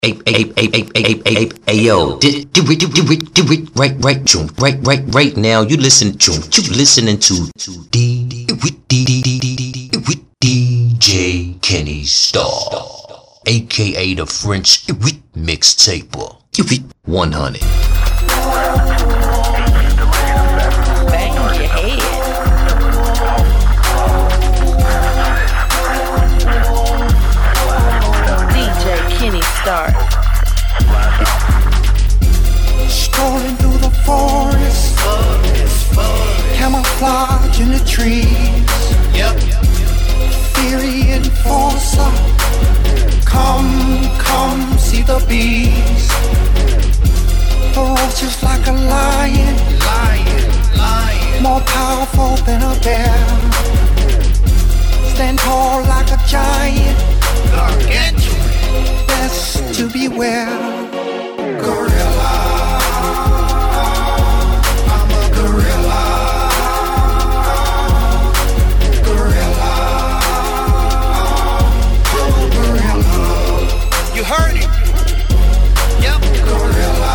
Hey, yo, do it right now. You listening to DJ Kenny Star, aka the French mixtaper. 100. Bang your head. DJ Kenny Star. Strolling through the forest, camouflage in the trees. Yep. Theory enforcer, come see the beast. Ferocious like a lion, more powerful than a bear. Stand tall like a giant, Gargantuan. best to beware. Gorilla, I'm a gorilla. Gorilla, gorilla. You heard it. Yep. Gorilla,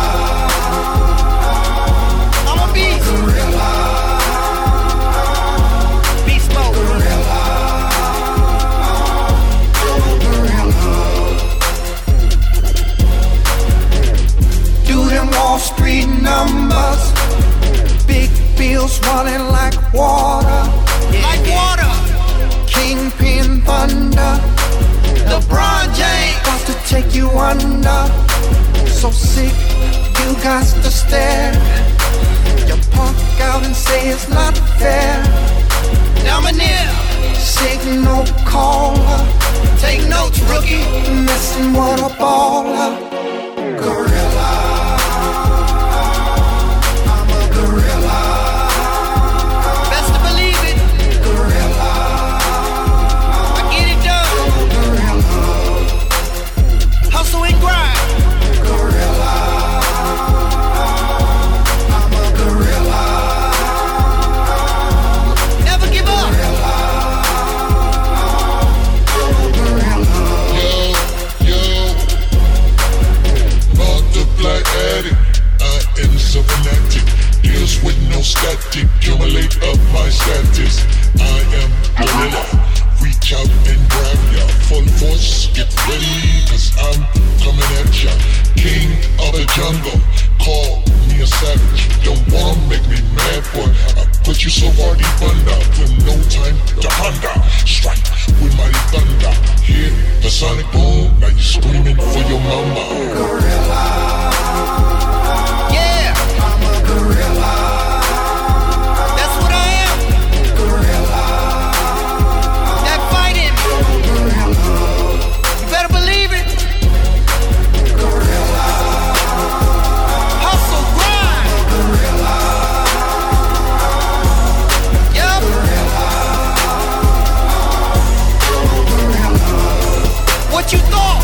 I'm a beast. gorilla, Beast mode. gorilla, gorilla. Do them Wall Street numbers, big bills running like water. Like water. Kingpin thunder, LeBron James. about to take you under. So sick, you got to stare. You punk out and say it's not fair. Dominaire. Signal caller, Take notes, rookie. messing with a baller. Gorilla, I'm a gorilla. Best to believe it. Gorilla, I get it done. gorilla, Hustle and grind. gorilla. I'm a gorilla. Never give up. Multiply addict, I am so fanatic. Deals with no static, accumulate up my status. I am gorilla, reach out and grab ya. Full force, get ready, cause I'm coming at ya. King of the jungle, call me a savage. Don't wanna make me mad, boy. I put you so far deep under, with no time to ponder. Strike with mighty thunder, hear the sonic boom. Now you screaming for your mama. Yeah. I'm a gorilla. That's what I am. That fighting. You better believe it. Hustle, grind. Yup. What you thought?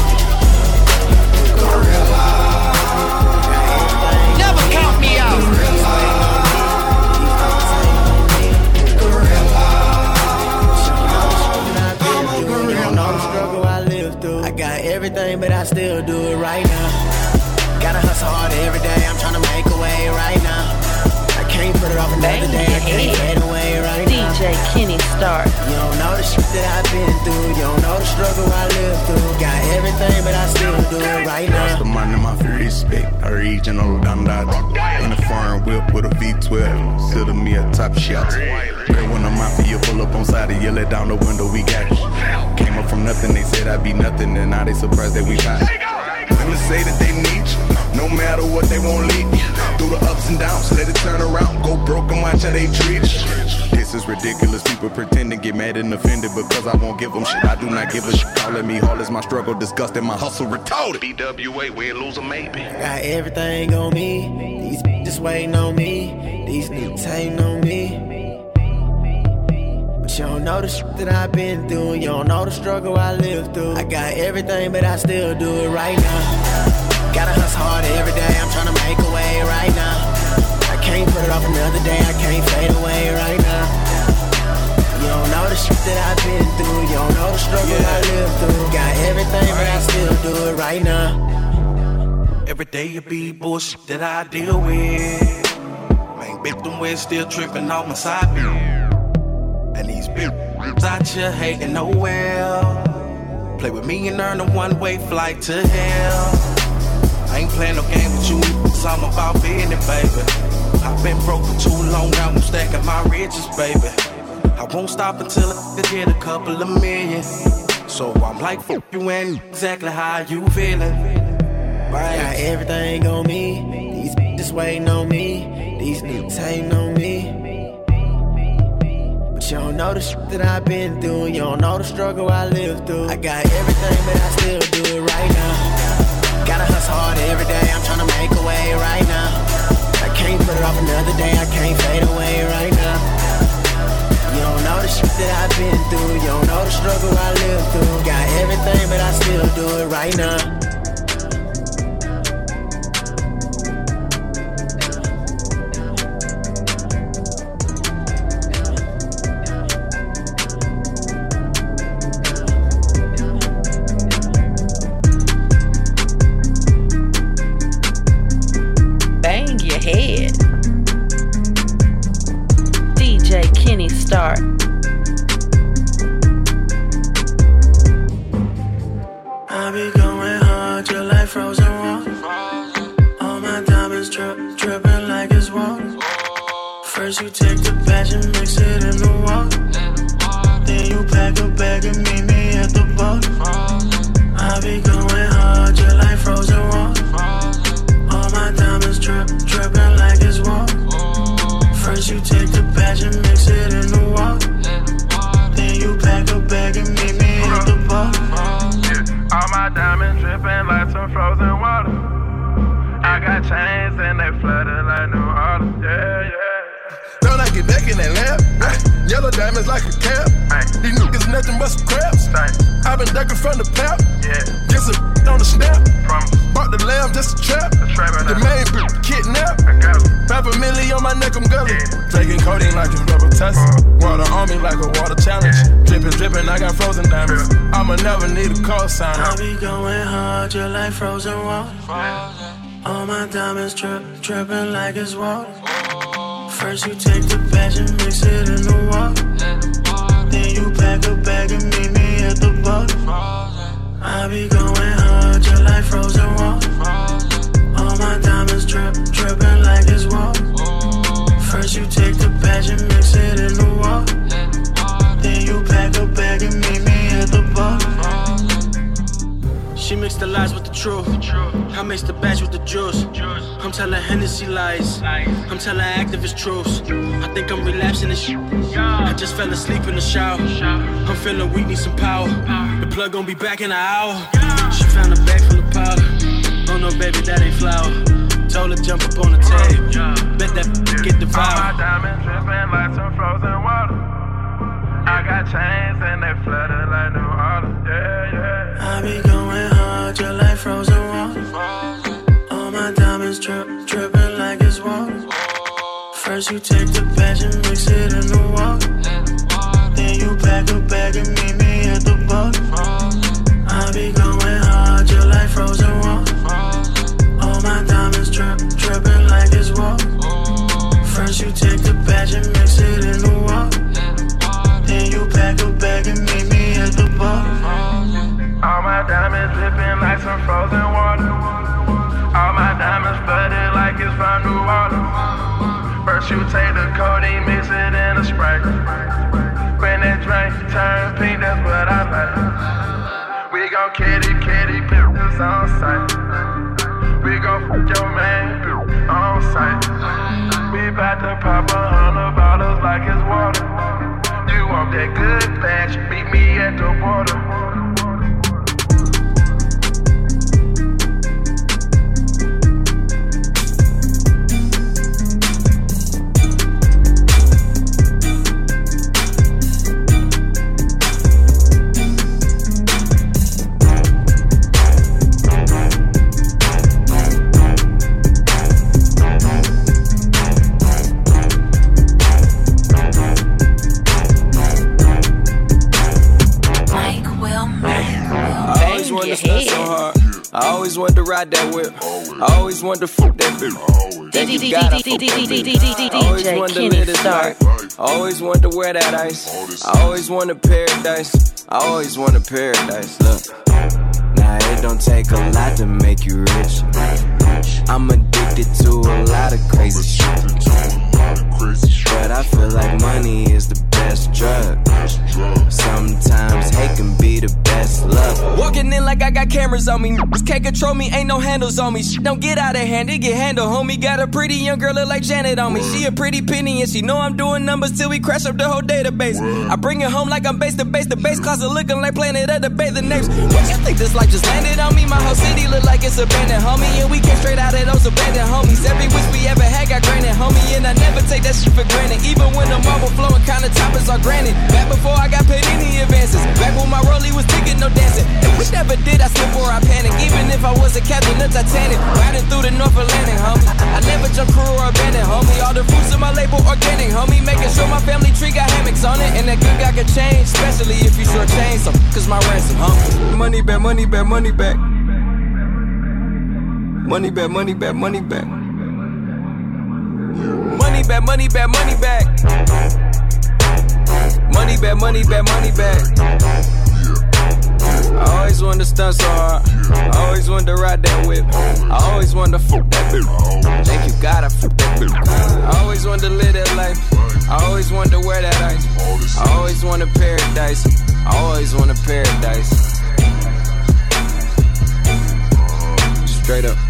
Never count me out. I got everything, but I still do it right now. Gotta hustle hard every day. I'm tryna make a way right now. I can't put it off another day. I can't fade away right now. DJ Kenny Star. You don't know the shit that I've been through. You don't know the struggle I lived through. Got everything, but I still do it right now. The man in my respect, a regional dandad. In a foreign whip with a V12, consider me a top shot. Red when I'm mafia, pull up on side and yell it down the window, we got it. Came up from nothing, they said I'd be nothing, and now they surprised that we got it. Women say that they need you, no matter what they won't leave you. Through the ups and downs, let it turn around, go broke and watch how they treat us. This is ridiculous, people pretend to get mad and offended because I won't give them shit. I do not give a shit, calling me hard as my struggle, disgusting, my hustle retarded. BWA, win, lose, or maybe. Got everything on me. These bitches waiting on me. These niggas hating on me. But you don't know the shit that I've been through. You don't know the struggle I lived through. I got everything, but I still do it right now. Gotta hustle hard every day. I'm tryna make a way right now. I can't put it off another day. I can't fade away right now. You don't know the shit that I've been through. You don't know the struggle I lived through. Got everything, but I still do it right now. Every day it be bullshit that I deal with. Man, bitch, them ways still tripping off my side view. And these bitches out here hating nowhere. Play with me and earn a one-way flight to hell. I ain't playing no game with you, cause I'm about business, baby. I've been broke for too long, now I'm stacking my riches, baby. I won't stop until I get a couple of million. So I'm like, fuck you and exactly how you feeling. Right. Got everything on me. These bitches waiting on me. These niggas hating on me. But you don't know the shit that I've been through. You don't know the struggle I lived through. I got everything, but I still do it right now. Gotta hustle hard every day. I'm tryna make a way right now. I can't put it off another day. I can't fade away right now. You don't know the shit that I've been through. You don't know the struggle I lived through. Got everything, but I still do it right now. Bang your head. DJ Kenny Starr. I be going hard, you're like frozen water. All my diamonds dripping like it's water. First you take the batch and mix it in the water. Then you pack a bag and meet me at the border. I be going hard, you're like frozen water. All my diamonds dripping like it's water. First you take the batch and mix it in the water. Then you pack a bag and meet me at the border. All my diamonds dripping like some frozen water. I got chains and they flooded like New Orleans. Yeah, yeah. Don't I get back in that lamp? Yellow diamonds like a cap. These niggas nothing but some crabs. I been ducking from the pap. Get some on the snap. Bought the lamb just a trap. The main bitch kidnapped. $5 million on my neck, I'm gully. Taking codeine like it's rubber tussin'. Water on me like a water challenge. Drippin', drippin', I got frozen diamonds. I'ma never need a call sign. I be going hard, you're like frozen water. All my diamonds drippin' like it's water. First you take the batch and mix it in the water. Then you pack a bag and meet me at the border. I be going hard, you're like frozen water. All my diamonds drippin' like it's water. First you take the batch and mix it in the water. Then you pack a bag and meet me at the border. She mixed the lies with the truth. I mixed the batch with the juice. I'm telling Hennessy lies. I'm telling activist truths. I think I'm relapsing this shit. I just fell asleep in the shower. I'm feeling weak, need some power. The plug gon' be back in an hour. She found a bag full of powder. Oh no, baby, that ain't flour. Told her jump up on the table. Bet that get devoured. All my diamonds dripping like some frozen water. I got chains and they flooded like New Orleans. Yeah, yeah. I be going hard, you're like frozen water. All my diamonds dripping like it's water. First you take the batch and mix it in the water. Then you pack a bag and meet me at the border. I be going hard, you're like frozen water. All my diamonds dripping like it's water. First you take the batch and mix it in the water. Then you pack a bag and meet me at the bar. All my diamonds dripping like some frozen water. All my diamonds flooded like it's from New Orleans. First you take the codeine, mix it in a Sprite. When that drink turn pink, that's what I like. We gon' kitty, bitches on sight. We gon' fuck your man, on sight. We bout to pop 100 bottles like it's water. You want that good batch, meet me at the border. always wanted to ride that whip. I always wanted to fuck that bitch. Thank you God, I fuck that bitch. I always wanted to live this life. I always wanted to wear that ice. I always wanted paradise. I always wanted paradise. Look, nah, it don't take a lot to make you rich. I'm addicted to a lot of crazy shit. But I feel like money is the best drug. Sometimes hate can be the best love. Walking in like I got cameras on me. Can't control me, ain't no handles on me. Don't get out of hand, it get handled, homie. Got a pretty young girl look like Janet on me. She a pretty penny and she know I'm doing numbers till we crash up the whole database. I bring it home like I'm base to base. The base closet looking like Planet of the Bathing Apes. What you think this life just landed on me? My whole city look like it's abandoned, homie. And we came straight out of those abandoned homies. Every wish we ever had got granted, homie. And I never take that shit for granted. Even when the marble flowing, kinda toppers are granted. Back before I got paid any advances. Back when my rollie was ticket, no dancing. If we never did, I slip or I panic. Even if I was a captain of Titanic, riding through the North Atlantic, homie. I never jump crew or abandoned, homie. All the fruits of my label organic, homie. Making sure my family tree got hammocks on it. And that good guy could change, especially if you short change some. Cause my ransom, homie. Money back, money back, money back. Money back, money back, money back. Money back, money back, money back. Money back, money back, money back. I always wanted to stunt so hard. I always wanted to ride that whip. I always wanted to fuck that bitch. Thank you God, I fuck that bitch. I always wanted to live that life. I always wanted to wear that ice. I always wanted paradise. I always wanted paradise. Straight up.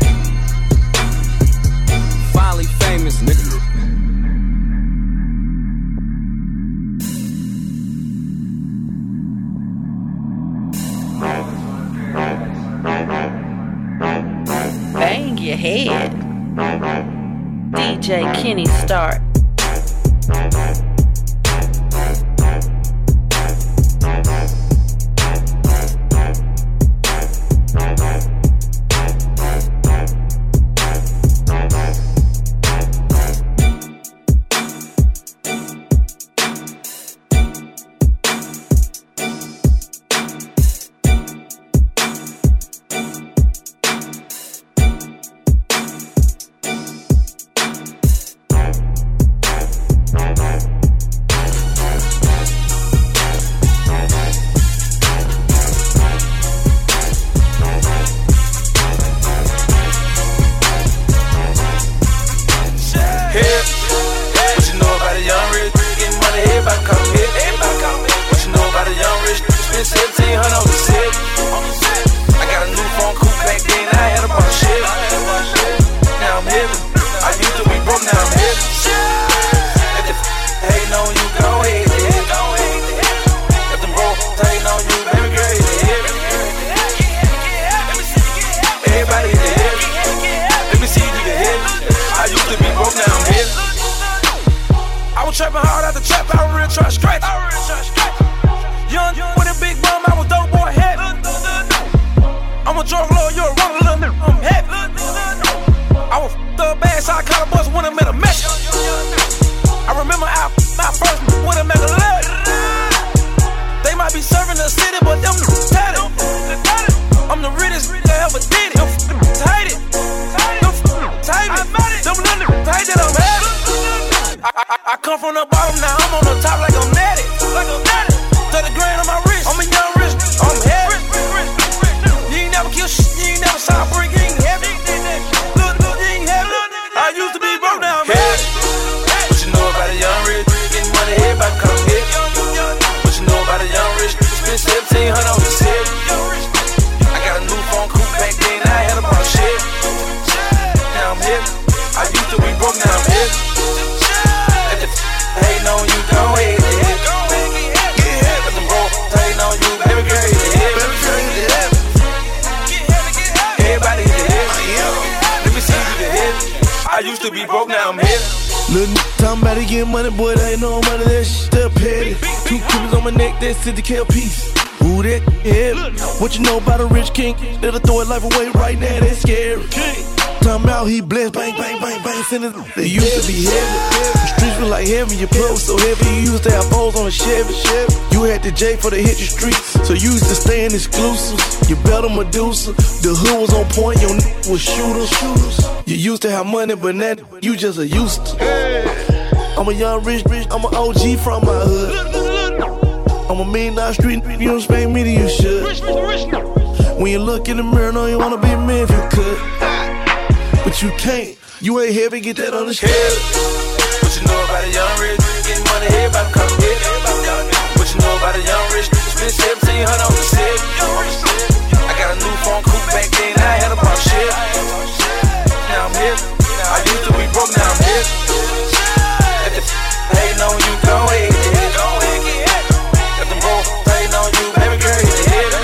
Finally famous, nigga. Bang your head. DJ Kenny Start. To the KL piece. Ooh, that, yeah. What you know about a rich king? That'll throw his life away right now, that's scary. Talking about he blessed, bang, bang, bang, bang, send it. They used to be heavy. The streets was like heavy, your blood was so heavy. You used to have foes on the Chevy. You had the J for the hit the streets, so you used to stay in exclusives. You better Medusa, the hood was on point, your was shooters. You used to have money, but now you just a used to. I'm a young rich, I'm an OG from my hood. I'm a $1,000,000 street, you don't expect me to, you should. When you look in the mirror, know you wanna be a man if you could. But you can't, you ain't heavy, get that understood. What you know about a young rich, getting money, everybody come here. What you know about a young rich, spend 1700 on the set. I got a new phone coupe back then, I had a pop shit. Now I'm here, I used to be broke, now I'm here. Hating on you, go ahead. Got them boys hating on you, baby girl, hit the head.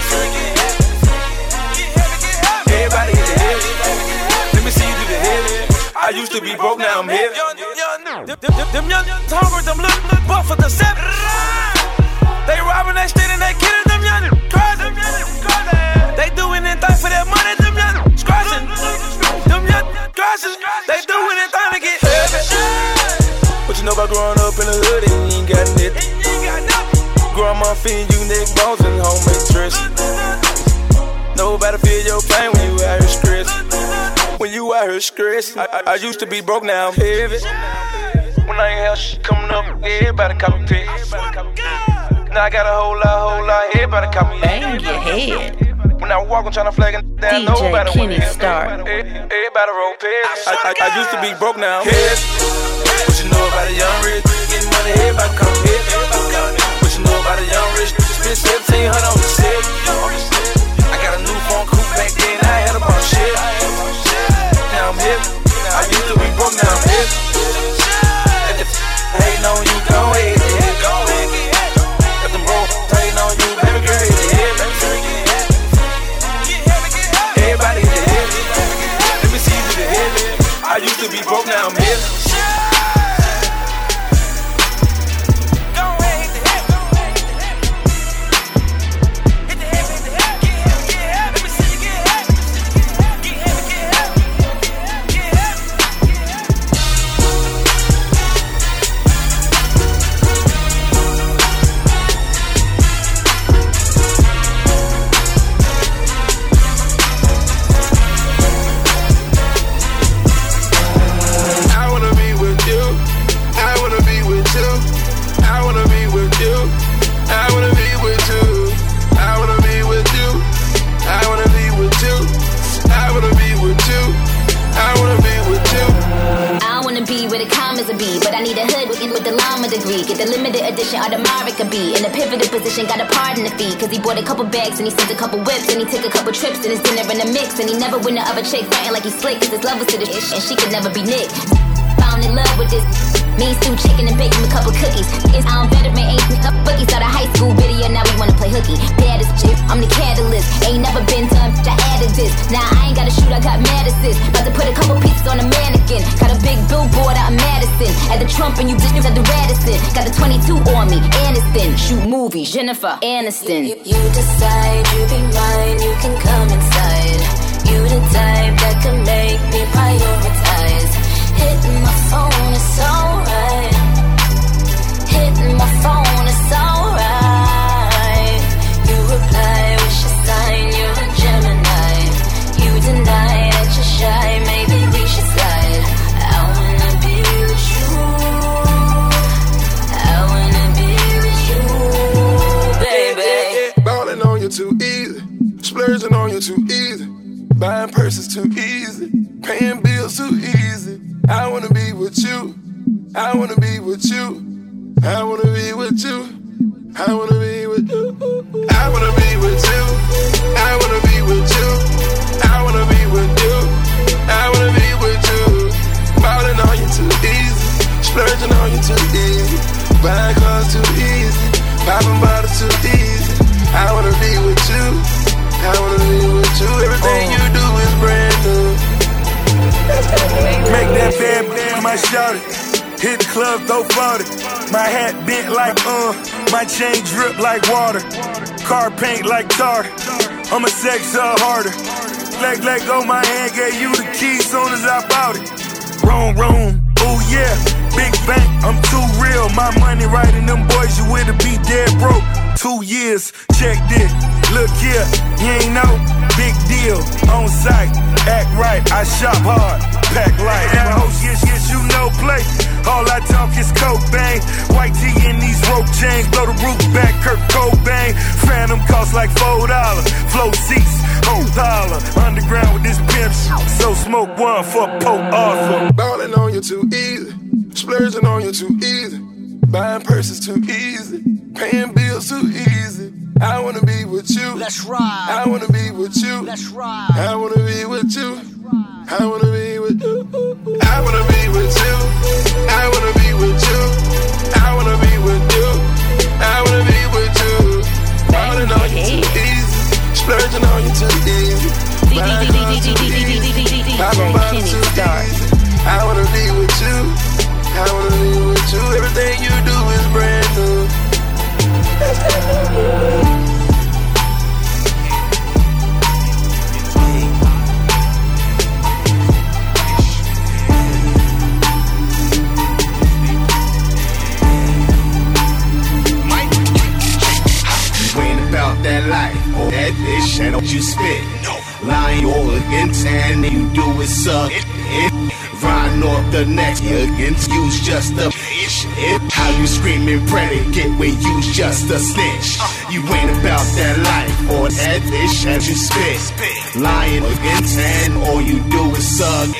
Everybody hit the head. Let me see you do the head. I used to be broke, now I'm here. Them young hungry, them little buff for the 7. They robbing, they stealing, they killing them young crazy. They doing anything for that money, them young scratching. Them young scratching, they do anything to get heavy. What you know about growing up in the hood and you ain't got nothing? Grandma feeding you neck bones and homemade dressing. Nobody feel your pain when you out here stressing. When you out here stressing. I used to be broke, now I'm heavy. When I ain't have shit coming up, everybody copy pick. Now I got a whole lot, everybody copy. Bang your head. When I walk, I'm tryna flag it down, nobody DJ Kenny Stark. Everybody roll pairs. I used to be broke, now I'm heavy. What you know about a young rich? Getting money, everybody come here. What you know about a young rich? Spend 1700 on the set. I got a new phone coupe back then, I had a bunch of shit. Now I'm here. I used to be broke, now I'm here. Hating on you, go ahead. Got them bros hating on you, baby girl, hit the head. Everybody hit the head. Let me see you do the head. I used to be broke, now I'm here. Get the limited edition Audemars be in a pivoted position, got a part in the fee. Cause he bought a couple bags and he sent a couple whips. And he took a couple trips and his dinner in the mix. And he never went to other chick fighting like he's slick. Cause his love was to the ish and she could never be Nick. Found in love with this mean stew chicken and bacon with a couple cookies. I'm veteran, ain't up bookies. Started high school video, now we wanna play hooky. Baddest chick, I'm the catalyst. Ain't never been done, I added this. Now I ain't gotta shoot, I got mad assist. About to put a couple pieces on a mannequin. Got a big billboard out in Madison. At the Trump and you bitches at the Radisson. Got the 22 on me, Aniston. Shoot movies, Jennifer Aniston. You decide you be mine, you can come inside. You the type that can make me prioritize. Hitting my phone is alright. Hitting my phone is alright. You reply, wish a sign, you're a Gemini. You deny that you're shy, maybe we should slide. I wanna be with you. I wanna be with you, baby. Ballin' on you too easy, splurging on you too easy, buying purses too easy, paying bills too easy. I wanna be with you. I wanna be with you. I wanna be with you. I wanna be with you. I wanna be with you. I wanna be with you. I wanna be with you. I wanna be with you. Ballin' on you too easy, splurging on you too easy, buying cars too easy, popping bottles too easy. I wanna be with you. I wanna be with you. Everything you do is brand new. Make that bad my shawty. Hit the club, throw 40. My hat bent like my chain drip like water. Car paint like tartar. I'm a sex harder. Leg on my hand, gave you the keys on the room. Oh yeah, big bank, I'm too real. My money right and them boys you with to be dead broke. 2 years, check this. Look here, you ain't know. Big deal, on site, act right. I shop hard, pack light. That hoe yes, you know play. All I talk is Cobain. White tee in these rope chains, blow the roof back, Kurt Cobain. Phantom cost like $4. Flow seats, $1. Underground with this pimp shit. So smoke one for Pope Arthur. Ballin' on you too easy, splurging on you too easy, buying purses too easy, paying bills too easy. I wanna be with you. Let's ride. I wanna be with you. Let's ride. I wanna be with you. I wanna be with you. I wanna be with you. I wanna be with you. I wanna be with you. I wanna be with you. Ballin' on you too easy, splurging on you too easy, buying cars too easy, poppin' bottles too easy. I wanna be with you. I wanna be with you. Everything you do is brand new. You ain't about that life, or that bitch, and don't you spit. Lying all against, and you do it suck. Riding off the next, you against you's just a bitch. How you screaming predicate when you's just a snitch. You ain't about that life, or that bitch, and you spit. Lying against, and all you do is suck.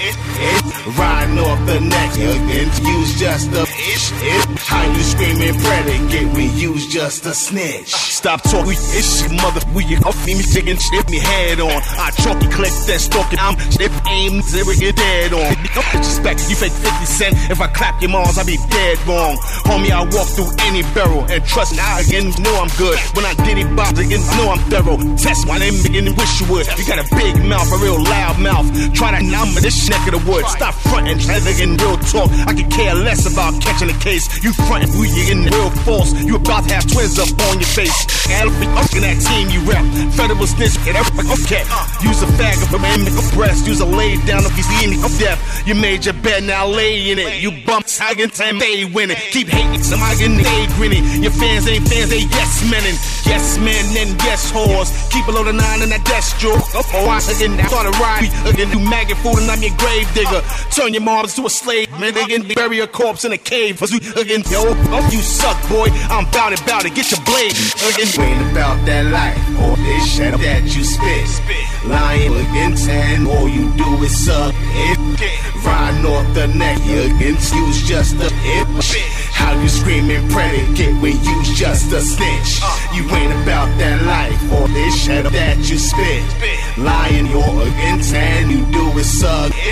Riding off the next, you against you's just a bitch. How you screaming predicate when you's just a snitch. Stop talking ish, mother. You off me chicken shit me head on. I chalky click that stalking. I'm shit aim zero get dead on. Disrespect you fake 50 cent. If I clap your moms, I be dead wrong. Homie, I walk through any barrel and trust me, I again know I'm good. When I did it, Bob again know I'm thorough. Test my name again and wish you would. You got a big mouth, a real loud mouth. Try that now, but this neck of the woods. Stop fronting, try to get real talk. I could care less about catching the case. You fronting, who you in real false. You about to have twins up on your face. I'll be up in that team you rap. Federal snitch, get up like okay. Use a faggot for me, make a breast. Use a lay down if you see me up death. You made your bed, now lay in it. You bumps, I can time they winning. Keep hating, somebody getting they grinning. Your fans ain't fans, they yes menin'. Yes men and yes whores. Keep below the 9 in that desk drawer. Oh, I again start a ride. Again, do maggot food and I'm your grave digger. Turn your moms to a slave. Man, they can bury a corpse in a cave. Again, yo, you suck, boy. I'm bout it. Get your blade. Again, you ain't about that life or this shit that you spit. Lying against and all you do is suck it. Riding off the neck, you against you's just a bitch. How you screaming predicate when you's just a snitch. You ain't about that life or this shit that you spit. Lying you're against and you do is suck it.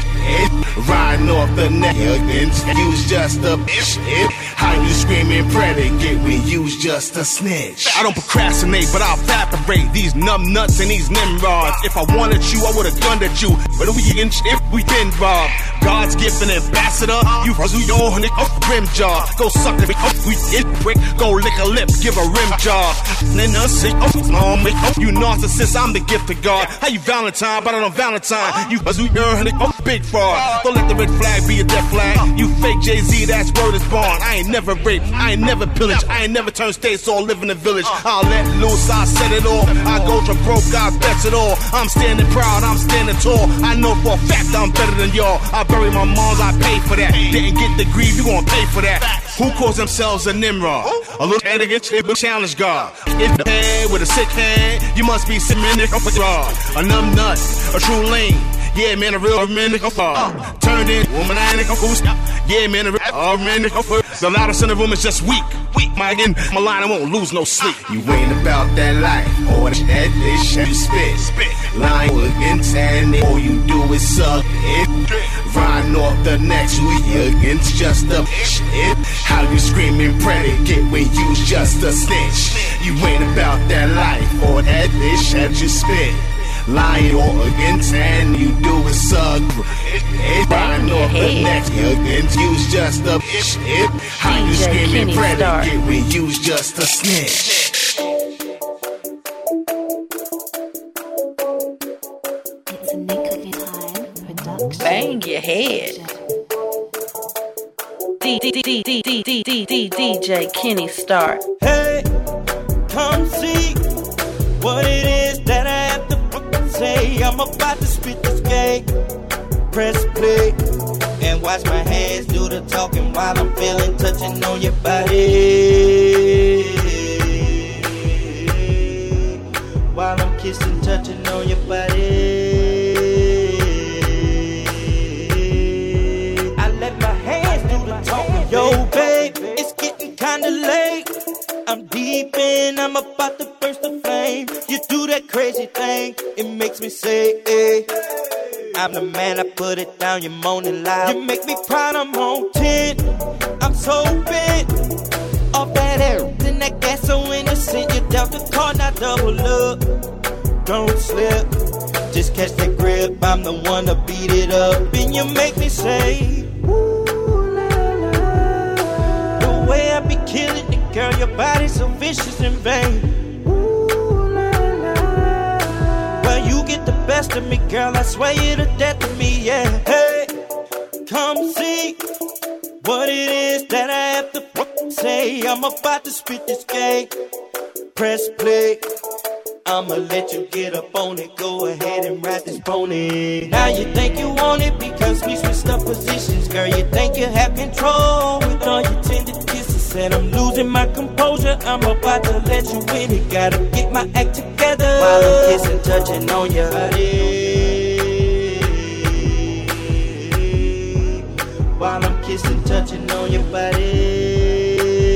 Riding off the neck, you against you's just a bitch. How you screaming predicate when you's just a snitch. I don't procrastinate, but I'll evaporate these numb nuts and these Nimrods. If I wanted you, I would've gunned at you. But we in if we been robbed. God's gift an ambassador. You hustle your honey off rim job. Go suck it up, we get prick. Go lick a lip, give a rim job. Then sick you narcissist, I'm the gift of God. How you Valentine, but on Valentine. You hustle your honey off big fraud. Don't let the red flag be a death flag. You fake Jay-Z, that's word is born. I ain't never raped, I ain't never pillaged, I ain't never turned states or live in a village. I'll let loose, I set it off. I go to broke, I bet it all. I'm standing proud, I'm standing tall. I know for a fact I'm better than y'all. I bury my moms, I pay for that. Didn't get the grief, you gon' pay for that. Who calls themselves a Nimrod? A little arrogant challenge God. In the head with a sick hand, you must be cynic of a rod. A numb nut, a true lame. Yeah, man, a real man, turned in, woman, I ain't yeah, man, a real man, the loudest in the room is just weak. My line, I won't lose no sleep. You ain't about that life, or that bitch you spit. Lying against and all you do is suck it. Riding off the next week against just a bitch. How you screaming predicate when you's just a snitch. You ain't about that life, or that bitch that you spit. Lying or against and you do is suck. Riding off the next against you's just a bitch. How you screaming predicate when you's just a snitch. Bang your head. DJ Kenny Starr. Hey, come see what it is that I have to fucking say. I'm about to spit this game. Press play and watch my hands do the talking while I'm feeling, touching on your body. While I'm kissing, touching on your body. I let my hands do the talking. Yo, babe, it's getting kinda late. I'm deep in, I'm about to burst the flame. You do that crazy thing, it makes me say, hey. I'm the man, I put it down, you're moaning loud. You make me proud, I'm on 10. I'm so bent off that air, then that gas so innocent. You dealt the card, now double up. Don't slip, just catch that grip. I'm the one to beat it up, and you make me say, ooh la la. The way I be killing it, girl, your body's so vicious and vain. You get the best of me, girl, I swear you're the death of me, yeah. Hey, come see what it is that I have to fucking say. I'm about to spit this game. Press play, I'ma let you get up on it. Go ahead and ride this pony. Now you think you want it because we switched up positions. Girl, you think you have control with all your tender kisses. Said I'm losing my composure, I'm about to let you in it. Gotta get my act together while I'm kissing, touching on your body. While I'm kissing, touching on your body.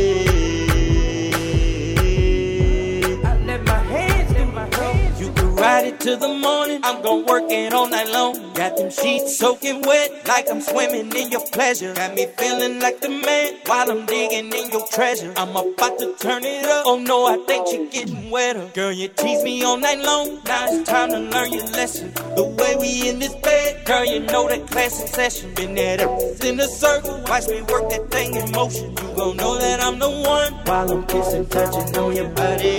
I let my hands in my hands. You can ride it to the morning, I'm gon' work it all night long. Got them sheets soaking wet like I'm swimming in your pleasure. Got me feeling like the man while I'm digging in your treasure. I'm about to turn it up, oh no, I think you're getting wetter. Girl, you tease me all night long, now it's time to learn your lesson. The way we in this bed, girl, you know that classic session. Been there in a circle, watch me work that thing in motion. You gon' know that I'm the one while I'm kissing, touching on your body.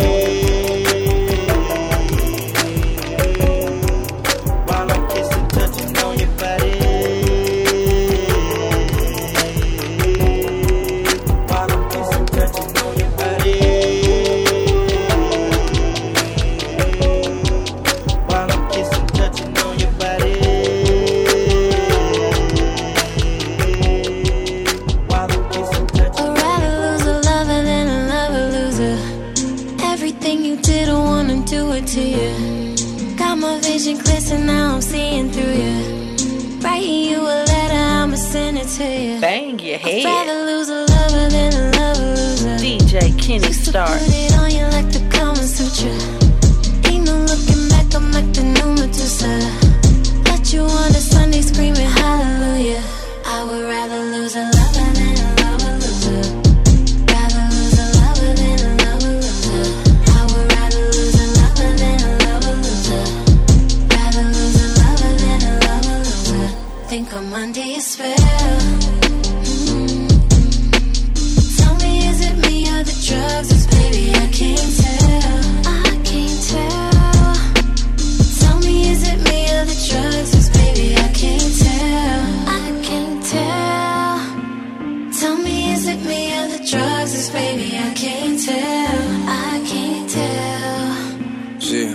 While I'm kissing, touching on your body. While I'm kissing, touching on your body. While I'm kissing, touching on your body. While I'm kissing, touching. I'd rather lose a lover than a lover loser. Everything you did, I wanna do it to you. Got my vision clear, so now I'm seeing through you. Writing you a letter, I'ma send it to you. Bang your head. I'd rather lose a lover than a lover loser. DJ Kenny Starr. Put it on you like the Kama Sutra. Ain't no looking back, I'm like the new Medusa. Let you on a Sunday screaming hallelujah. I would rather lose a lover than a lover loser. Rather lose a lover than a lover loser. I would rather lose a lover than a lover loser. Rather lose a lover than a lover loser. Think I'm under your spell. Tell me, is it me or the drugs? 'Cause baby, I can't tell. I can't tell. Tell me, is it me or the drugs? 'Cause baby, I can't tell. I can't tell. Tell me, is it me or the drugs? 'Cause baby, I can't tell. I can't tell. Yeah.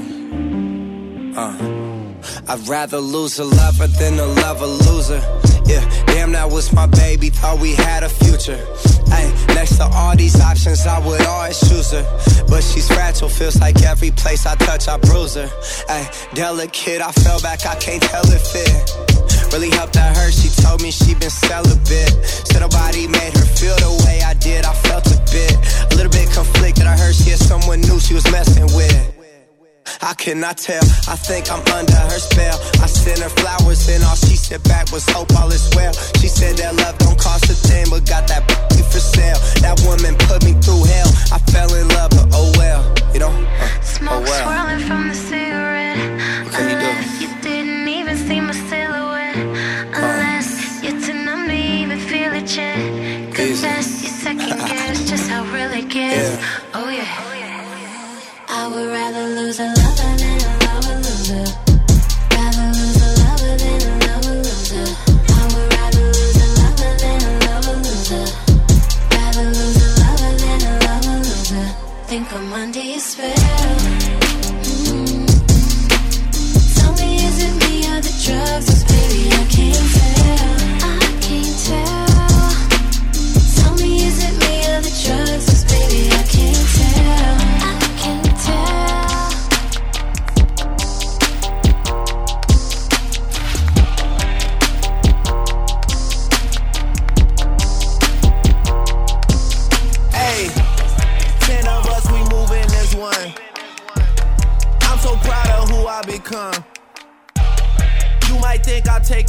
I'd rather lose a lover than a lover loser. Yeah, damn, that was my baby, thought we had a future. Ay, next to all these options, I would always choose her. But she's fragile, feels like every place I touch, I bruise her. Ay, delicate, I fell back, I can't tell if it really helped that hurt. She told me she been celibate. Said nobody made her feel the way I did, I felt a bit. A little bit conflicted, I heard she had someone new she was messing with. I cannot tell, I think I'm under her spell. I sent her flowers and all she said back was hope all is well. She said that love don't cost a thing, but got that for sale. That woman put me through hell, I fell in love, but oh well, you know, Smoke oh well. swirling from the cigarette. What can you do? You didn't even see my silhouette. Unless you're too numb to even feel it yet. Confess you second guess just how real it gets. Oh yeah. I would rather lose a lover than a lover loser. Rather lose a lover than a lover loser. I would rather lose a lover than a lover loser.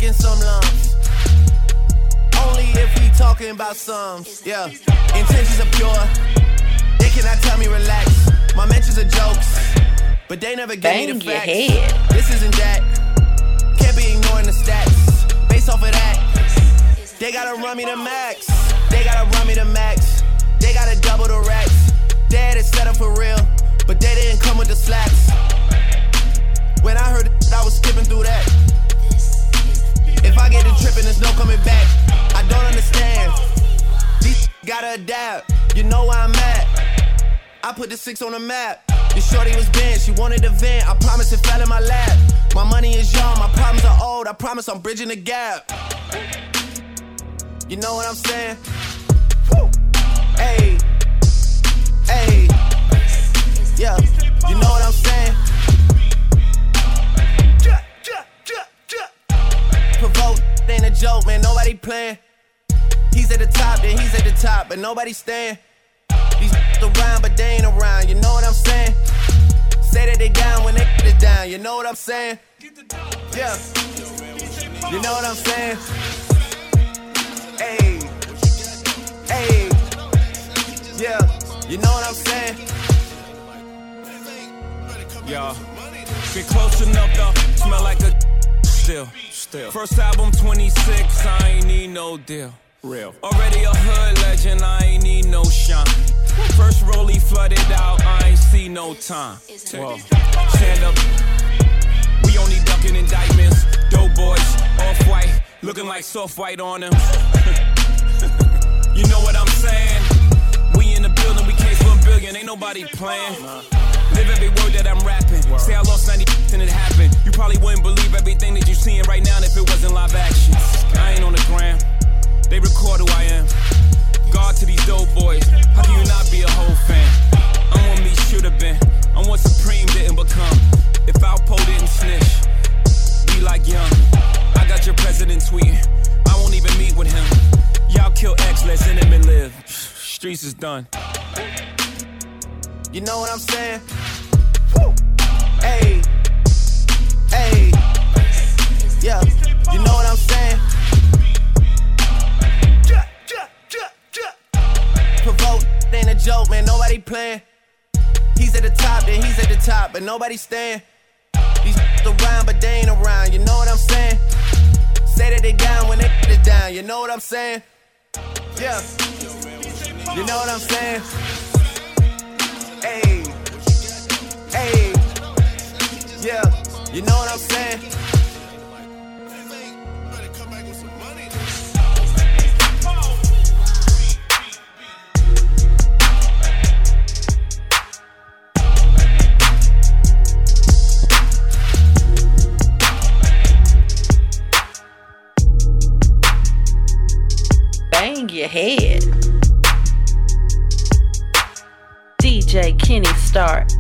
taking some lumps. Only if we talking about sums, yeah. Intentions are pure. They cannot tell me relax. My mentions are jokes, but they never gave me the facts. Head. This isn't that. Can't be ignoring the stats. Based off of that, they gotta run me the max. They gotta run me the max. They gotta double the racks. They had it set up for real, but they didn't come with the slacks. When I heard it, I was skipping through that. If I get to tripping, there's no coming back. I don't understand. These gotta adapt. You know where I'm at. I put the 6 on the map. The shorty was bent, she wanted to vent. I promise it fell in my lap. My money is young, my problems are old. I promise I'm bridging the gap. You know what I'm saying? Woo. Hey, hey, yeah. You know what I'm saying? Provoke, ain't a joke, man. Nobody playing. He's at the top, then he's at the top, but nobody staying. These around, but they ain't around. You know what I'm saying? Say that they down when they down. You know what I'm saying? Yeah. You know what I'm saying? Hey, hey, yeah. You know what I'm saying? Yo, get close enough though. Smell like a still. First album 26, I ain't need no deal. Real. Already a hood legend, I ain't need no shine. First rollie flooded out, I ain't see no time. Whoa. Stand up. We only ducking indictments. Dope boys, off-white, looking like soft white on them. You know what I'm saying? We in the building, we came for $1 billion, ain't nobody playing. Live every word that I'm rapping. Say I lost 90 and it happened. You probably wouldn't believe everything that you're seeing right now if it wasn't live action. I ain't on the gram. They record who I am. God to these dope boys. How can you not be a whole fan? I'm what me should've been. I'm what Supreme didn't become. If Alpo didn't snitch, be like Young. I got your president tweeting. I won't even meet with him. Y'all kill X, let Cinnamon live. Streets is done. You know what I'm saying? Woo. Hey, hey, yeah. You know what I'm saying? Provoke, ain't a joke, man. Nobody playing. He's at the top, then he's at the top, but nobody staying. These around, but they ain't around. You know what I'm saying? Say that they down when they down. You know what I'm saying? Yeah. You know what I'm saying? Hey, hey, yeah, you know what I'm saying? Bang your head. DJ Kenny Start.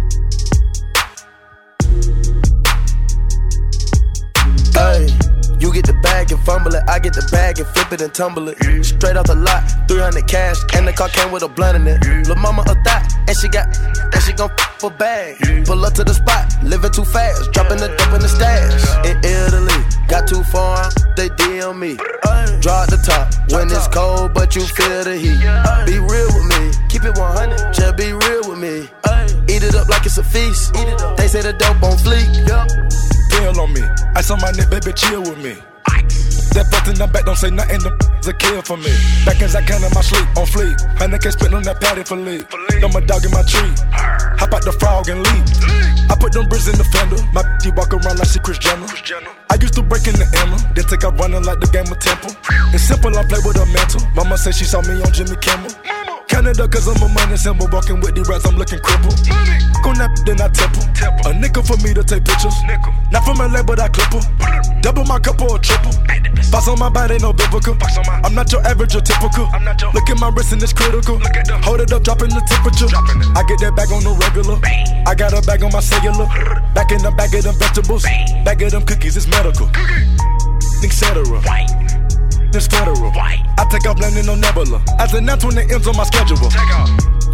Hey, you get the bag and fumble it, I get the bag and flip it and tumble it. Straight off the lot, 300 cash, and the car came with a blunt in it. Lil' mama a thot, and she gon' f a bag. Pull up to the spot, living too fast, dropping the dope in the stash. In Italy, got too far, they DM me. Drop the top when it's cold, but you feel the heat. Be real with me, keep it 100, just be real with me. Eat it up like it's a feast. They say the dope on fleek. Deal on me, ice on my neck, baby, chill with me. That belt in the back, don't say nothing, the a kill for me. Back as I can in my sleep, on fleek. 100K spent on that patty for leave. Throw my dog in my tree. Hop out the frog and leap. I put them bricks in the fender. My bitch walk around like she Kris Jenner. I used to break in the Emma, then take up running like the game of Temple. It's simple, I play with a mantle. Mama said she saw me on Jimmy Kimmel. Canada, cause I'm a money symbol. Walking with the rats, I'm looking crippled. Go nap, then I temple. A nickel for me to take pictures. Not from LA, but I clip her. Double my cup or a triple. Box on my body, no biblical. I'm not your average or typical. Look at my wrist and it's critical. Hold it up, dropping the temperature. I get that bag on the regular. I got a bag on my cellular. Back in the bag of them vegetables. Bag of them cookies, it's medical. Etc. It's federal. I take off landing on Nebula. As announced when the M's on my schedule.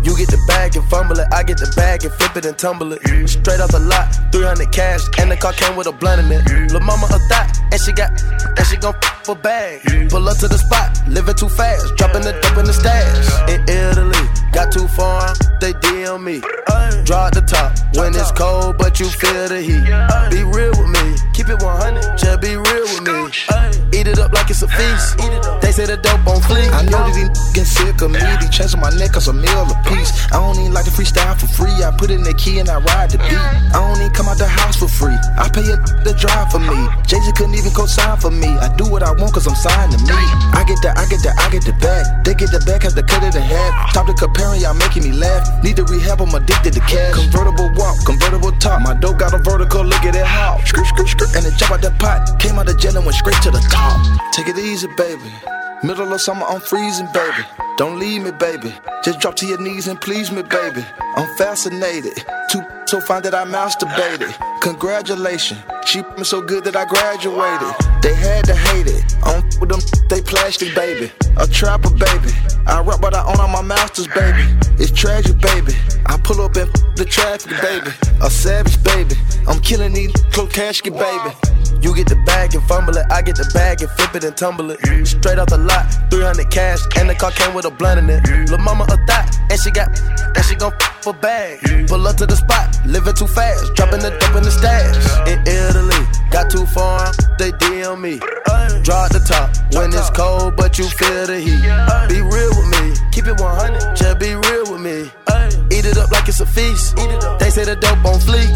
You get the bag and fumble it, I get the bag and flip it and tumble it. Straight off the lot, 300 cash, and the car came with a blunt in it. Lil' mama a thot, and she gon' f a bag. Pull up to the spot, living too fast, dropping the dope in the stash. In Italy, got too far, they DM me. Draw at the top, when it's cold, but you feel the heat. Be real with me, keep it 100, just be real with me. Eat it up like it's a feast, they say the dope on fleek. I know that these getting sick of me, they chasing my neck cause a meal a piece. I don't even like to freestyle for free, I put in the key and I ride the beat. I don't even come out the house for free, I pay a to drive for me. Jay-Z couldn't even co-sign for me, I do what I want cause I'm signed to me. I get the bag, they get the bag, have to cut it in half. Stop the comparing, y'all making me laugh. Need to rehab, I'm addicted to cash. Convertible walk, convertible top, my dope got a vertical, look at it how. And it jump out that pot, came out the jail and went straight to the top. Take it easy, baby. Middle of summer, I'm freezing, baby. Don't leave me, baby. Just drop to your knees and please me, baby. I'm fascinated. Too so fine that I masturbated. Congratulations. She me so good that I graduated. They had to hate it. I don't with them, they plastic, baby. A trapper, baby. I rap but I own all my masters, baby. It's tragic, baby. I pull up in the traffic, baby. A savage, baby. I'm killing these close casket, baby. You get the bag and fumble it, I get the bag and flip it and tumble it. Straight off the lot, 300 cash, and the car came with a blunt in it. Lil' mama a thot, and she gon' f a bag. Pull up to the spot, living too fast, dropping the dope in the stash. In Italy, got too far, they DM me. Draw at the top, when it's cold, but you feel the heat. Be real with me, keep it 100, just be real with me. Eat it up like it's a feast, they say the dope on fleek.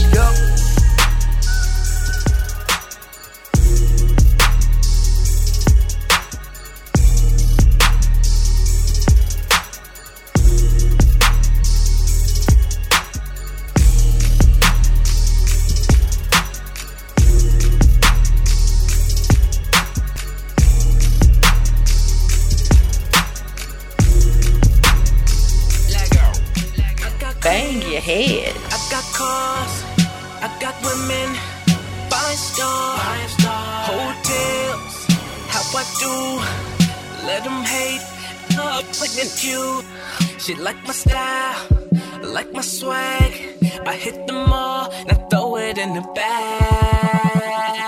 Bang your head. I got cars, I got women, buying stars, hotels. How I do, let them hate, up playing cute. She like my style, like my swag. I hit them all, now throw it in the bag.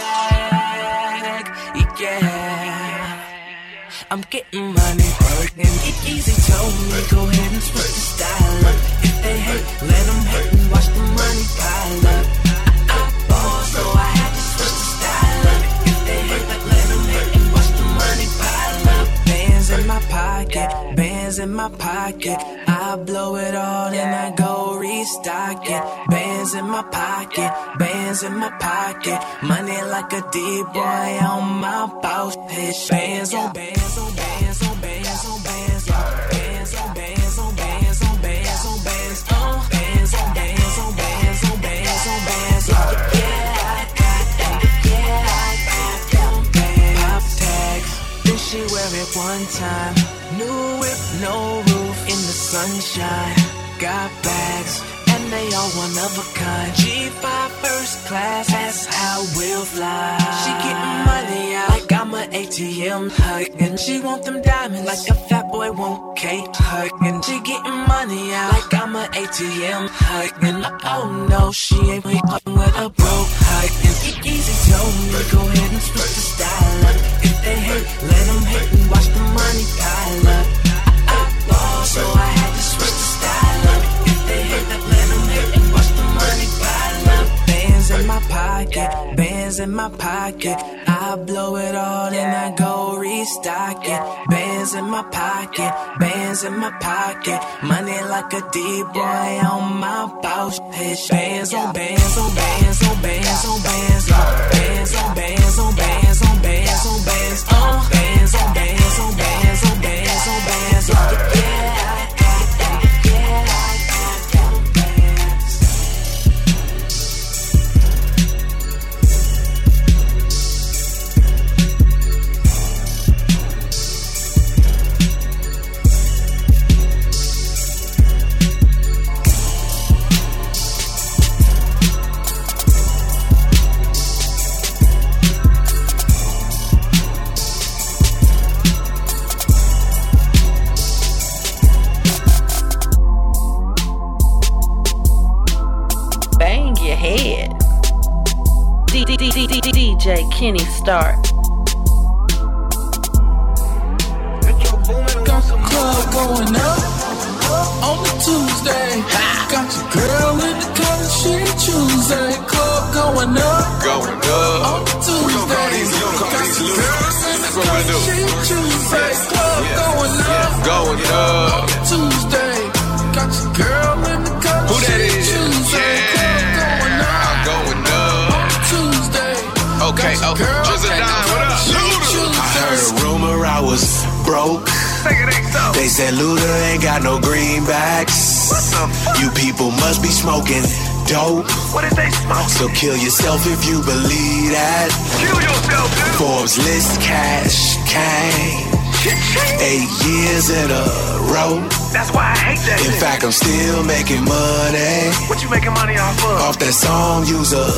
Yeah, I'm getting money, and Easy told me go ahead and switch the style up. They hate, let them hate and watch the money pile up. I ball, so I had to switch the style up. If they hate, let them hate and watch the money pile up. Bands in my pocket, bands in my pocket. I blow it all and I go restock it. Bands in my pocket, bands in my pocket. Money like a D-boy on my boss pitch. Bands on bands on bands on bands on bands on bands on bands on bands on bands on bands on bands on bands on bands on bands on bands on. Yeah, I got that. Yeah, I got that. Pop tags, then she wear it one time. New whip, no roof, in the sunshine. Got bags, and they all one of a kind. G5 first class, that's how we'll fly. She getting money out like I'm an ATM hug, and she want them diamonds like a fat boy want cake hug. And she getting money out like I'm an ATM hug, and oh no, she ain't fucking with a broke hug. And Easy told me go ahead and switch the style up. If they hate, let them hate and watch the money pile up. I ball, so I had to switch the style up. If they hate, let them hate and watch the money pile up. Bands in my pocket, bands in my pocket. I blow it all and I go restock it. Bands in my pocket, bands in my pocket. Money like a D-boy on my boss pitch. Bands on bands on bands on bands on bands on bands on bands on bands on bands on bands on bands on bands on bands on bands on bands on. Yeah, I got that. Yeah, I got that bands. Kenny Stark. Got the club going up on the Tuesday. Got your girl in the color she Tuesday. Club going up on the Tuesday. Got your girl in the color she Tuesday. Club going up on the Tuesday. Got your girl in the color she Tuesday. Club going up on the Tuesday. Okay, just a dime. What up? I heard a rumor I was broke. They said Luda ain't got no greenbacks. You people must be smoking dope. What did they smoke? So kill yourself if you believe that. Kill yourself, dude. Forbes list cash came 8 years in a row. That's why I hate that. In fact, I'm still making money. What you making money off of? Off that song, user.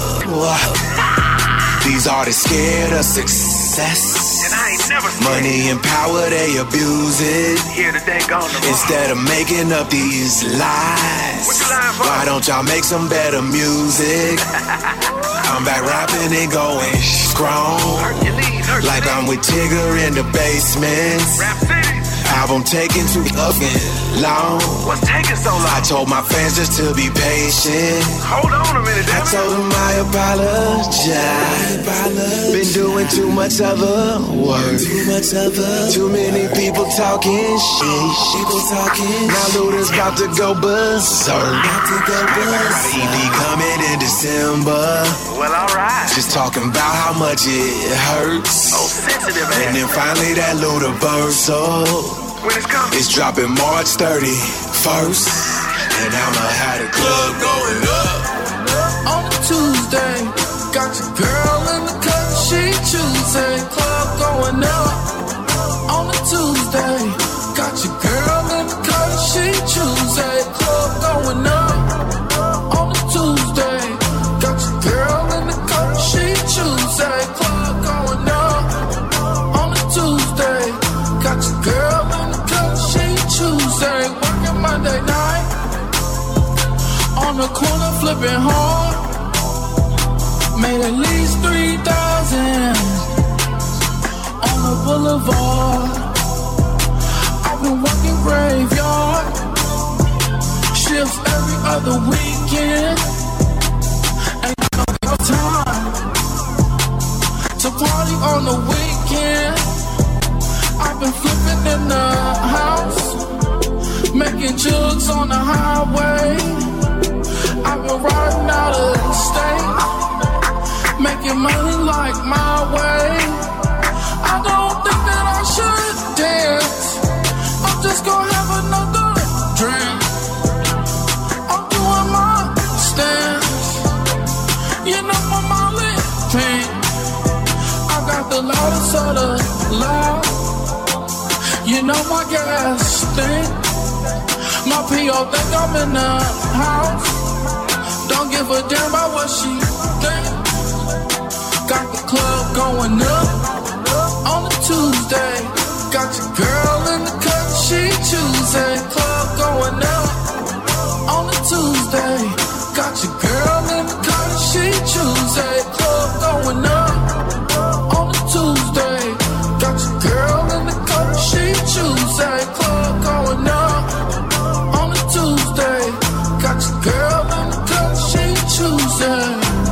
These artists scared of success. And I ain't never scared. Money and power, they abuse it. Here today, gone tomorrow. Instead of making up these lies, what you lying for? why don't y'all make some better music? I'm back rapping and going strong. Hercules. Like I'm with Tigger in the basement. Rap City. Album taking too fucking long. What's taking so long? I told my fans just to be patient. Hold on a minute, I told them I apologize. Been doing too much other work. Too many people talking shit. Now Luda's about to go berserk. EP coming in December. Well, alright. Just talking about how much it hurts. Oh, sensitive And then finally that Luda verse. When it's coming? It's dropping March 31st. And I'ma have the club going up on a Tuesday. Got your girl in the cut, she Tuesday. Club going up on a Tuesday. Got your girl in the cut, she Tuesday. Club going up on a Tuesday. Got your girl in the cut, she Tuesday. Club going up on a Tuesday. Got your girl in the cut, she Tuesday. Working Monday night on the corner flipping hard. Made at least 3,000 on the boulevard. I've been working graveyard shifts every other weekend. Ain't no time to party on the weekend. I've been flipping in the house, making jugs on the highway. I've been riding out of state, making money like my way. I don't think that I should dance. I'm just gonna have another drink. I'm doing my stance. You know my Molly pink. I got the loudest of the loud. You know my gas stink. My P.O. think I'm in the house. Don't give a damn about what she think. Got the club going up on a Tuesday. Got your girl in the cut, she Tuesday. Club going up on a Tuesday. Got your girl in the cut, she Tuesday. Club going up on a Tuesday. Got your girl in the cut, she Tuesday. Club going up on a Tuesday. Got your girl in the cut, she Tuesday.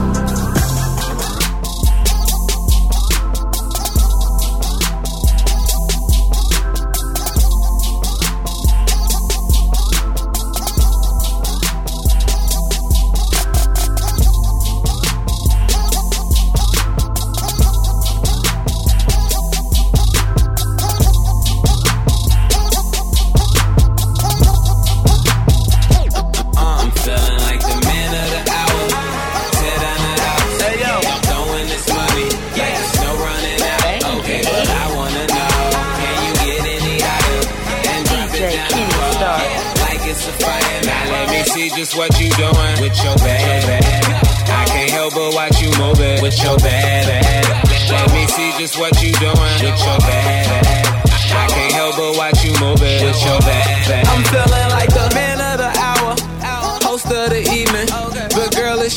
Just what you doing with your bad. I can't help but watch you move it with your bad. Let me see just what you doing with your bad. I can't help but watch you move it with your bad. I'm feeling like the man of the hour, host of the evening. But girl, it's your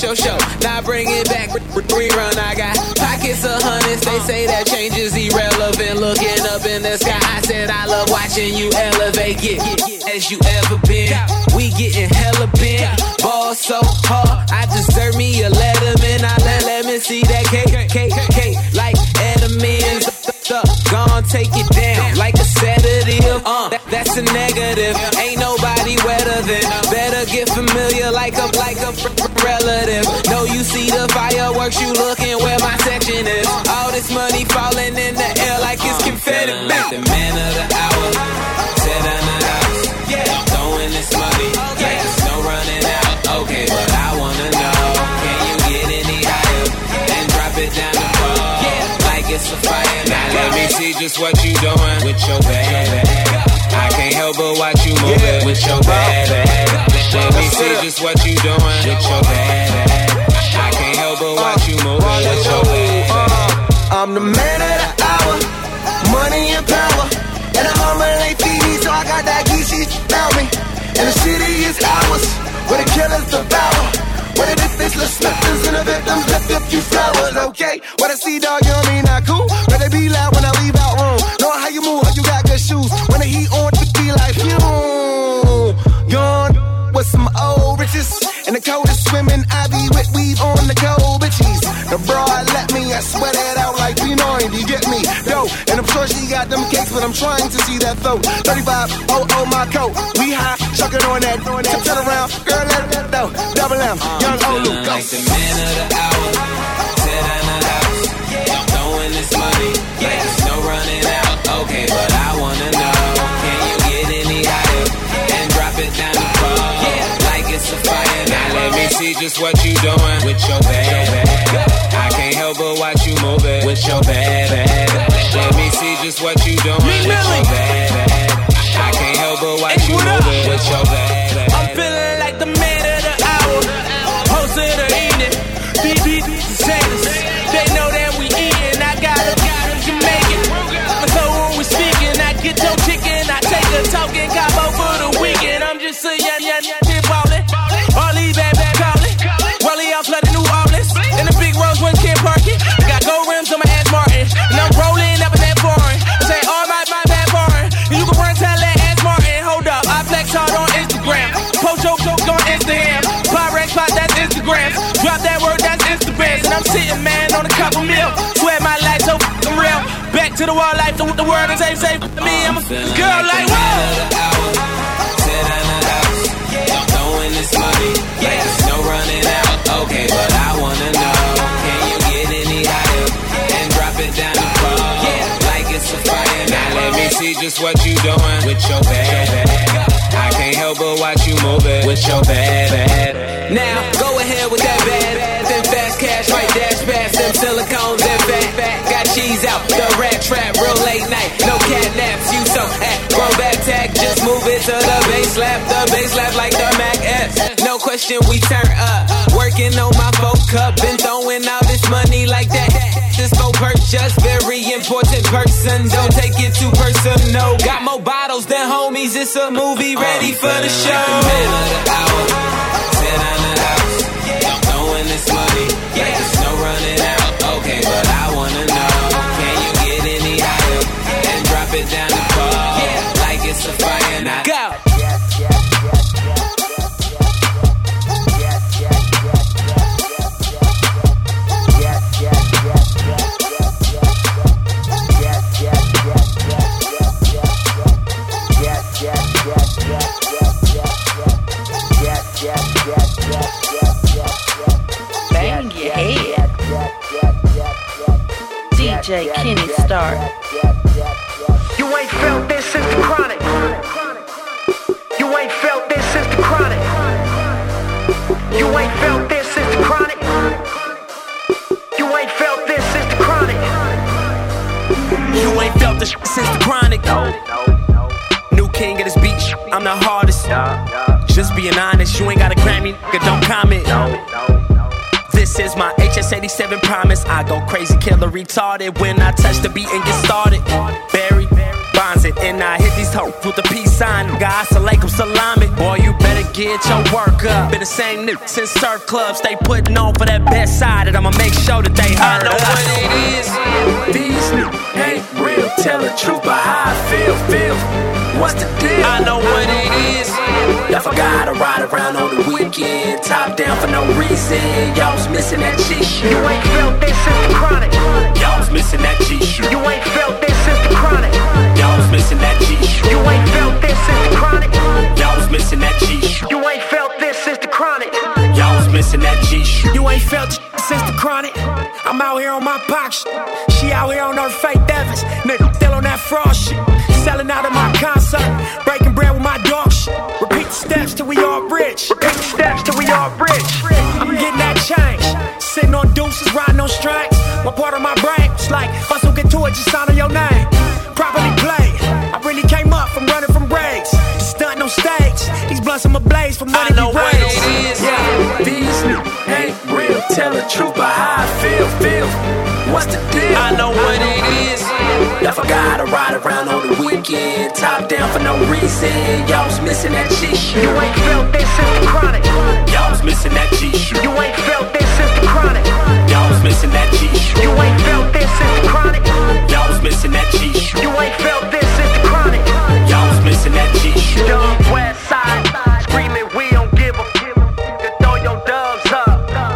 show. Now bring it back, rerun. I got pockets of hundreds. They say that change is irrelevant. Looking up in the sky, I said I love watching you elevate. Get as you ever been. We getting hella bent. Ball so hard, I deserve me a Letterman. I let me see that cake like Edelman's. Gone take it down like a sedative. That's a negative. Ain't nobody wetter than. Better get familiar like a relative. No, you see the fireworks, you looking where my section is. All this money falling in the air like it's confetti. Like the man of the hour, sit on the house. Throwing this money, there's no running out. Okay, but I wanna know, can you get any higher and drop it down the bar like it's a fire? Now let me see just what you doing with your baby. I can't help but watch you move it with your baby. Let me see just what you doing with your baby. I can't help but watch you move it with your baby. I'm the man of the hour, money and power, and I'm on my late feet, so I got that geeky about me. And the city is ours, where the killers devour, where the faceless slippers and the victims lift up you flowers. Okay, what I see, dog, you know me not cool, but they be loud when I leave out room. Know how you move, how you got good shoes. When the heat on, it be like gone with some old riches. In the coldest swimming, I be with weave on the cold bitches. The broad let me, I sweat it out like P90, you get me? Yo, and I'm sure she got them cakes, but I'm trying to see that throat. 35, oh, my coat. We high, chucking on that. Turn around, girl, let it go. Double M, young Olu, go. Like the man of the hour, sit on the house. Throwing this money, there's no running out. Okay, but I wanna know, can you get any higher and drop it down the bar like it's a fire? Now let me see just what you doing with your baby. I can't help but watch you move it with your baby. Let me see just what you doing with your baby. I can't help but watch you move it with your baby. I'm feeling like the man of the hour, host of the evening. BB Sanders, they know that we eatin'. I got a Jamaican, so when we speaking, I get your chicken, I take a talking combo for the weekend. I'm just a young kid ballin', all these bad callin'. Wally out flooding New Orleans, in the big roads when can't park it. I got gold rims on my ass Martin, and I'm rolling up in that foreign. Say all my bad foreign, you can run tell that ass Martin. Hold up, I flex hard on Instagram, post your joke on Instagram. Pyrex pot, that's Instagram. Drop that word, that's Instagram. And I'm sitting, man, on a couple mil. Swear my life so f***ing real. Back to the wall life, the world is safe to me. I'm a girl like, whoa. Sit on the house, throwing this money, there's no running out. Okay, but I wanna know, can you get any higher and drop it down the bar like it's a fire? Now let me see just what you doing with your baby. I can't help but watch you move it with your baby. Now go ahead with that bad, then fast cash, right dash past them silicones and fat. Got cheese out, the rat trap, real late night, no cat naps. You so grown back tag, just move it to the bass lap like the Mac S. No question, we turn up. Working on my folk cup, been throwing all this money like that. This go purchase, very important person. Don't take it too personal. Got more bottles than homies. It's a movie ready for the show. Man of the hour, sit on the house, throwing this money, there's no running out. Okay, but I wanna know, can you get any higher and drop it down the bar like it's a fire? Now go. Bang your head. DJ Kenny Starr. You ain't felt this since the Chronic. You ain't felt this since the Chronic. You ain't felt this since the Chronic. You ain't felt this since the Chronic. You ain't felt this since the Chronic. New king of this beach, I'm the hardest. Just being honest, you ain't got a Grammy, nigga, don't comment. This is my HS87 promise. I go crazy, killer, retarded when I touch the beat and get started. Barry bonds it, and I hit these hoes with the peace sign. Nigga, assalamualaikum salami. Boy, you better get your work up. Been the same nigga since surf club. Stay putting on for that best side, and I'ma make sure that they heard. I know what it is. These niggas ain't real. Tell the truth about how I feel. What's the deal? I know what it is. Y'all forgot to ride around on the weekend, top down for no reason. Y'all was missing that G-shit. You ain't felt this since the chronic. Y'all was missing that G-shit. You ain't felt this since the chronic. Y'all was missing that G-shit. You ain't felt this since the chronic. Y'all was missing that G-shit. You ain't felt this since the chronic. Y'all was missing that G-shit. You ain't felt since the chronic. I'm out here on my Pac shit. She out here on her Faith Evans. Nigga still on that fraud shit. Selling out of my concert. Breaking bread with my dog shit. Repeat the steps till we all rich. Repeat the steps till we all rich. I'm getting that change. Sitting on deuces, riding on strings. One part of my brain was like, hustle, get to it, just honor your name. Properly played. I really came up from running from breaks. Stunting on stage. These blunts on my blaze from money we raised. Yeah, these niggas ain't real. Tell the truth about how I feel. What's the deal? I know what it is. Y'all forgot to ride around on the weekend, top down for no reason. Y'all was missing that G-shit. You ain't felt this since the chronic. Y'all was missing that G-shit. You ain't felt this since the chronic. Y'all was missing that G-shit. You ain't felt this since the chronic. Y'all was missing that G-shit. You ain't felt this since the chronic. Y'all was missing that G-shit. Young West Side, screaming we don't give a fuck. Throw your dubs up.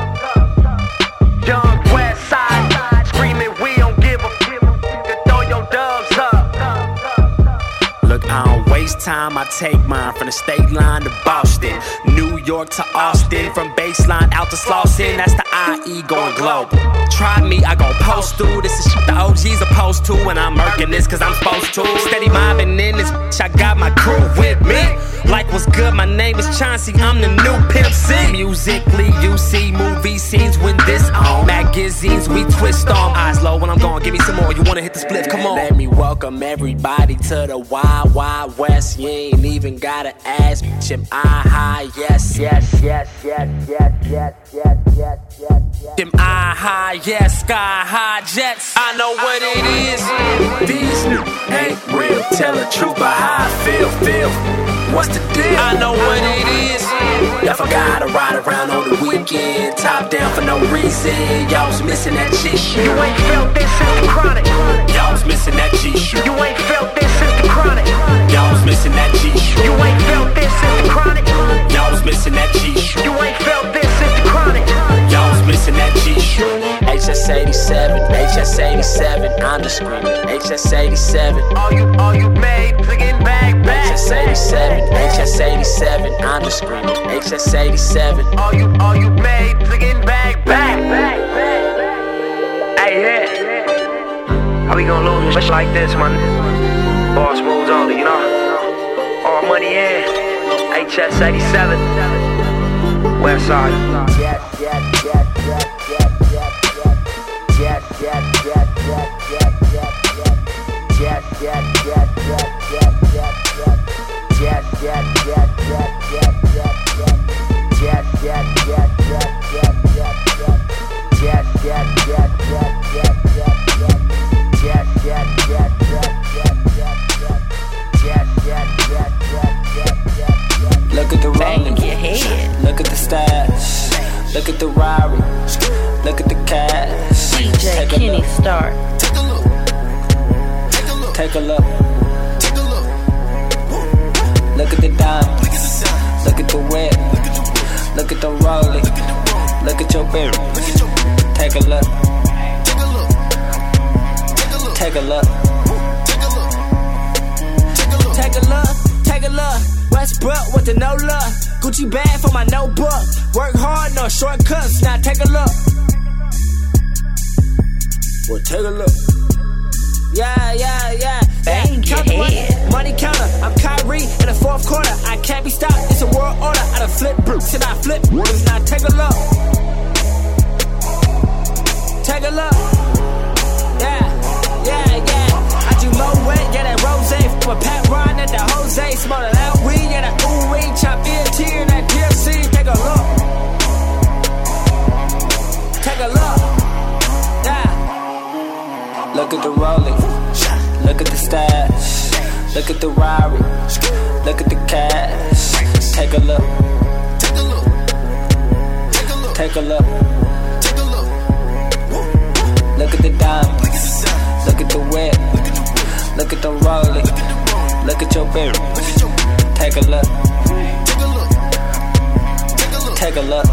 Young West Side, screaming we don't give a fuck. Throw your dubs up. Look, I don't waste time, I take mine from the state line to Boston, New York to Austin, from baseline out to Slauson. That's the IE going global. Try me, I gon' post through. This is shit the OG's opposed to, and I'm murking this cause I'm supposed to. Steady mobbing in this bitch, I got my crew with me. Like what's good, my name is Chauncey, I'm the new Pimp C. Musically, you see movie scenes with this on. Magazines, we twist on. Eyes low when I'm gone, give me some more. You wanna hit the split, come on. Let me welcome everybody to the Wild Wild West. You ain't even gotta ask, bitch, am I high? Yes, yes, yes, yes, yes, yes, yes, yes, yes. Am I high? Yes, sky high jets. I know what it is. These niggas ain't real. Tell the truth about how I feel. What's the deal? I know what it is. Y'all forgot to ride around on the weekend, top down for no reason. Y'all was missing that G-shit. You ain't felt this since the chronic. Y'all was missing that G-shit. You ain't felt this since the chronic. Y'all was missing that G-shit. You ain't felt this since the chronic. Y'all was missing that G-shit. You ain't felt this since the chronic. Y'all was missing that G-shit. HS87, HS87, I'm just screaming. HS87, all you made, flicking back. HS87, HS87, I'm just screaming. HS87, all you made, flicking back. Hey, yeah. How we gonna lose shit like this, man? Boss moves only, you know. All money in. HS87, Westside. Yes. Look at the rolling, look at the stash, look at the Rari, look at the cash. DJ Kenny Starr. Take a look. Look at the diamonds, look at the whip, look at the rolling, look at your beard. Take a look. Take a look. Take a look. Westbrook with the no luck. Gucci bag for my notebook. Work hard, no shortcuts. Now take a look. Well, take a look. Yeah. Bang your head. Money counter. I'm Kyrie in the fourth quarter. I can't be stopped. It's a world order. I done flip brutes and I flip brutes. Now take a look. Take a look. Yeah. I do low weight, yeah, that rose. From a Pat Ron at the Jose. Smoke that weed, yeah, that ooh wee. Chop ENT and that DLC. Take a look. Take a look. Yeah. Look at the rolling. Look at the stash. Look at the Rari. Look at the cash. Take a look. Take a look. Look at the diamonds. Look at the whip. Look at the rolling. Look at your beard. Take a look. Take a look.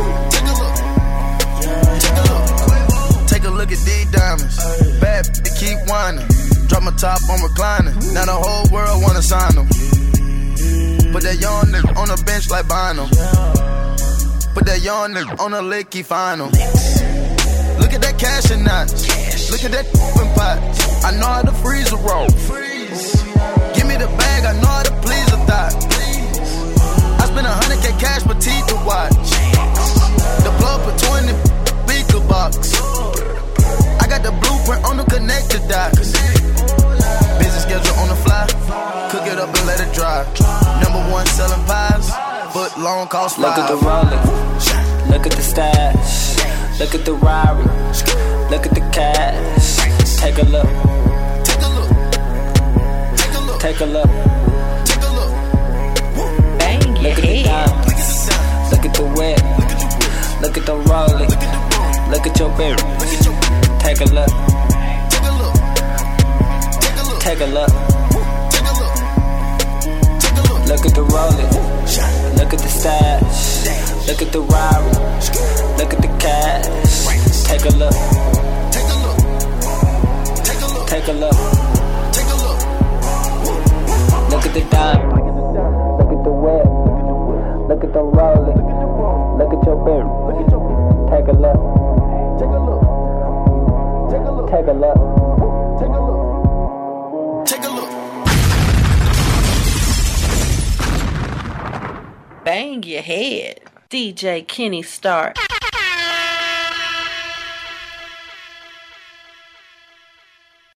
Take a look at these diamonds. Bad to keep whining. Drop my top on reclining. Now the whole world wanna sign them. Put that young nigga on the bench like Bynum. Put that young nigga on the lick, he find him. Look at that cash and knots. Look at that pot. I know how to freeze a roll. Give me the bag, I know how to please a thought. I spent 100K cash for teeth to watch. The plug for 20 speaker box. I got the blueprint on the connector dots. Busy schedule on the fly. Cook it up and let it dry. Number one selling pies. Foot long cost Look at the rolling. Look at the stash. Look at the Rari. Look at the cash. Take a look. Take a look. Take a look. Bang your Look at the diamonds. Look at the whip. Look at the rolling. Look at your beard. Take a look. Take a look. Look at the rolling. Look at the stash. Look at the Rari. Look at the cash. Take a look. Take a look. Take a look. Look at the diamond. Look at the whip. Look at the rolling. Look at your beard. Take a look. Take a look. Take a look. Take a look. Take a look. Bang your head. DJ Kenny Starr.